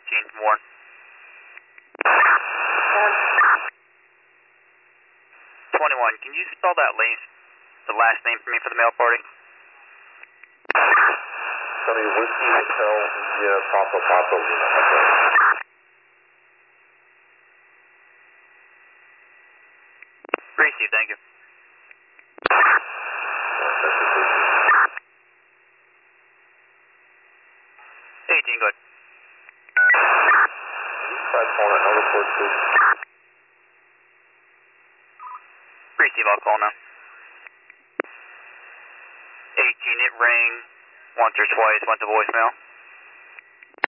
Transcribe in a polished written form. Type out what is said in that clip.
18 Warren. 21, can you spell that the last name for me for the mail party? Sonny, Whiskey Hotel India Papa Papa Lima Echo. Received, thank you. 18, go ahead. Try calling at Elderport, please. Receive, I'll call now. 18, it rang once or twice, went to voicemail.